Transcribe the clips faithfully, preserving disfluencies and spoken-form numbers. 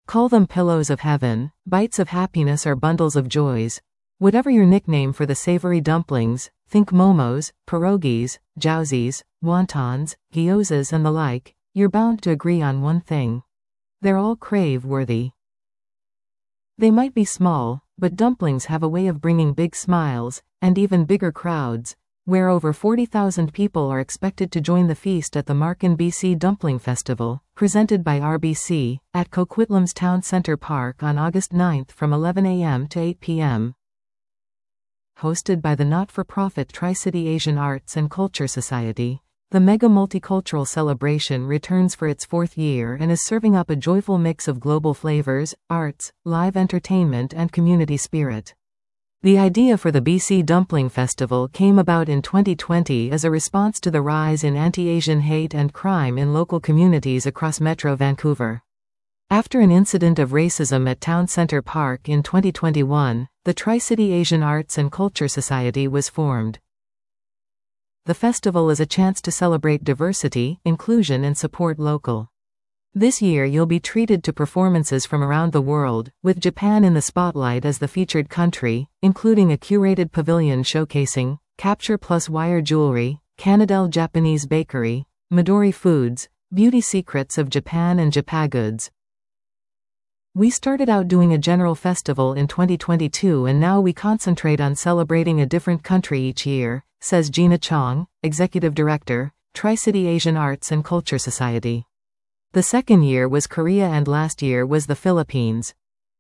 Call them pillows of heaven, bites of happiness or bundles of joys. Whatever your nickname for the savory dumplings, think momos, pierogies, jiaozis, wontons, gyozas and the like, you're bound to agree on one thing. They're all crave-worthy. They might be small, but dumplings have a way of bringing big smiles, and even bigger crowds, where over forty thousand people are expected to join the feast at the Marken B C Dumpling Festival, presented by R B C, at Coquitlam's Town Center Park on August ninth from eleven a m to eight p m Hosted by the not-for-profit Tri-City Asian Arts and Culture Society, the mega multicultural celebration returns for its fourth year and is serving up a joyful mix of global flavors, arts, live entertainment and community spirit. The idea for the B C Dumpling Festival came about in twenty twenty as a response to the rise in anti-Asian hate and crime in local communities across Metro Vancouver. After an incident of racism at Town Center Park in twenty twenty-one, the Tri-City Asian Arts and Culture Society was formed. The festival is a chance to celebrate diversity, inclusion and support local. This year you'll be treated to performances from around the world, with Japan in the spotlight as the featured country, including a curated pavilion showcasing Capture Plus wire jewelry, Canadel Japanese bakery, Midori Foods, beauty secrets of Japan and Japagoods. We started out doing a general festival in twenty twenty-two and now we concentrate on celebrating a different country each year, says Gina Chong, Executive Director, Tri-City Asian Arts and Culture Society. The second year was Korea and last year was the Philippines.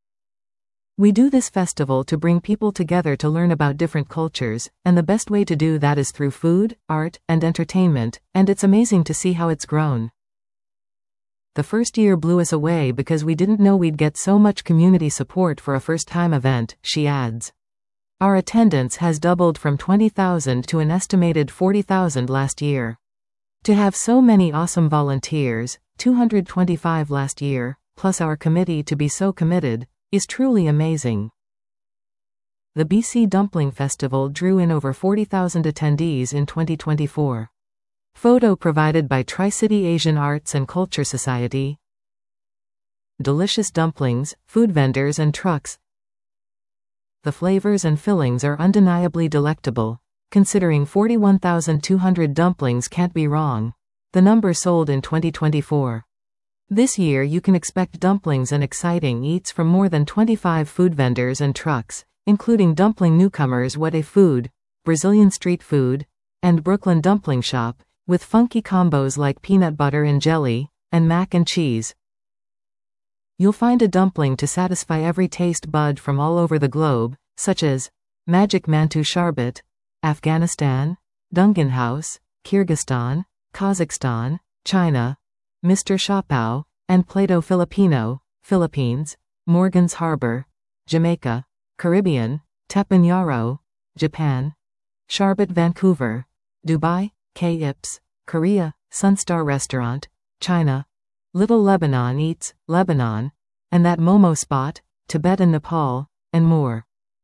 We do this festival to bring people together to learn about different cultures, and the best way to do that is through food, art, and entertainment, and it's amazing to see how it's grown. The first year blew us away because we didn't know we'd get so much community support for a first-time event, she adds. Our attendance has doubled from twenty thousand to an estimated forty thousand last year. To have so many awesome volunteers, two hundred twenty-five last year, plus our committee to be so committed, is truly amazing. The B C Dumpling Festival drew in over forty thousand attendees in twenty twenty-four. Photo provided by Tri-City Asian Arts and Culture Society. Delicious dumplings, food vendors and trucks. The flavors and fillings are undeniably delectable. Considering forty-one thousand two hundred dumplings can't be wrong. The number sold in twenty twenty-four. This year you can expect dumplings and exciting eats from more than twenty-five food vendors and trucks, including dumpling newcomers What A Food, Brazilian Street Food, and Brooklyn Dumpling Shop, with funky combos like peanut butter and jelly, and mac and cheese. You'll find a dumpling to satisfy every taste bud from all over the globe, such as Magic Mantu Sharbat, Afghanistan, Dungan House, Kyrgyzstan, Kazakhstan, China, Mister Shapao, and Plato Filipino, Philippines, Morgan's Harbor, Jamaica, Caribbean, Teppanyaro, Japan, Sharbat Vancouver, Dubai, K I P S, Korea, Sunstar Restaurant, China, Little Lebanon Eats, Lebanon, and That Momo Spot, Tibet and Nepal, and more.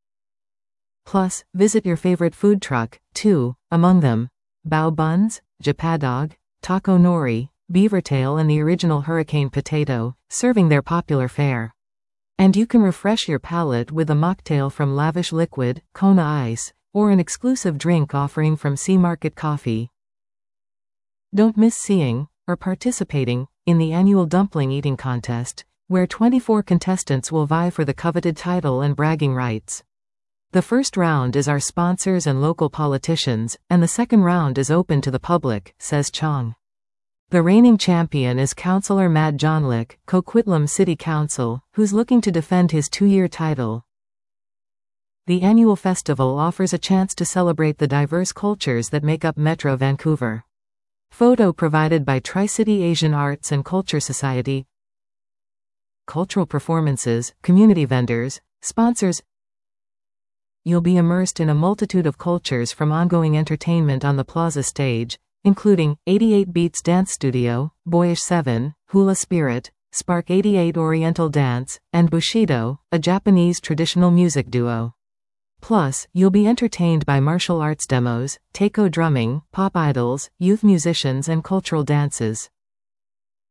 Plus, visit your favorite food truck, too, among them, Bao Buns, Japadog, Taco Nori, Beavertail and the original Hurricane Potato, serving their popular fare. And you can refresh your palate with a mocktail from Lavish Liquid, Kona Ice, or an exclusive drink offering from Sea Market Coffee. Don't miss seeing, or participating, in the annual dumpling eating contest, where twenty-four contestants will vie for the coveted title and bragging rights. The first round is our sponsors and local politicians, and the second round is open to the public, says Chong. The reigning champion is Councillor Matt Johnlick, Coquitlam City Council, who's looking to defend his two-year title. The annual festival offers a chance to celebrate the diverse cultures that make up Metro Vancouver. Photo provided by Tri-City Asian Arts and Culture Society. Cultural performances, community vendors, sponsors. You'll be immersed in a multitude of cultures from ongoing entertainment on the plaza stage, including eighty-eight Beats Dance Studio, Boyish seven, Hula Spirit, Spark eighty-eight Oriental Dance, and Bushido, a Japanese traditional music duo. Plus, you'll be entertained by martial arts demos, taiko drumming, pop idols, youth musicians and cultural dances.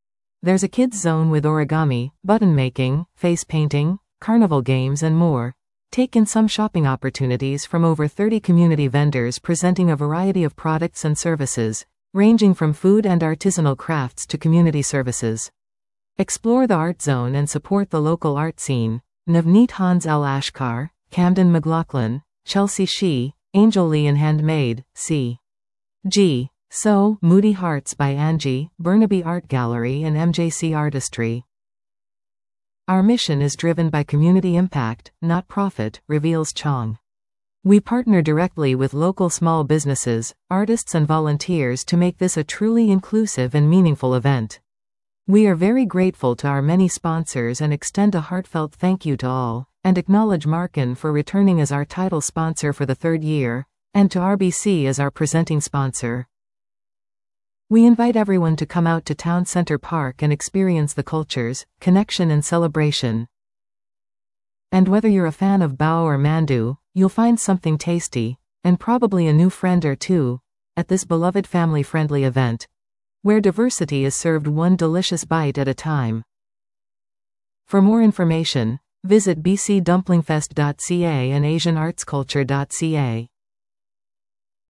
There's a kids zone with origami, button making, face painting, carnival games and more. Take in some shopping opportunities from over thirty community vendors presenting a variety of products and services, ranging from food and artisanal crafts to community services. Explore the art zone and support the local art scene. Navneet Hans L. Ashkar, Camden McLaughlin, Chelsea Shee, Angel Lee and Handmade, C. G. So, Moody Hearts by Angie, Burnaby Art Gallery and M J C Artistry. Our mission is driven by community impact, not profit, reveals Chong. We partner directly with local small businesses, artists and volunteers to make this a truly inclusive and meaningful event. We are very grateful to our many sponsors and extend a heartfelt thank you to all, and acknowledge Marken for returning as our title sponsor for the third year, and to R B C as our presenting sponsor. We invite everyone to come out to Town Center Park and experience the cultures, connection and celebration. And whether you're a fan of bao or mandu, you'll find something tasty, and probably a new friend or two, at this beloved family-friendly event, where diversity is served one delicious bite at a time. For more information, visit b c dumplingfest dot c a and asian arts culture dot c a.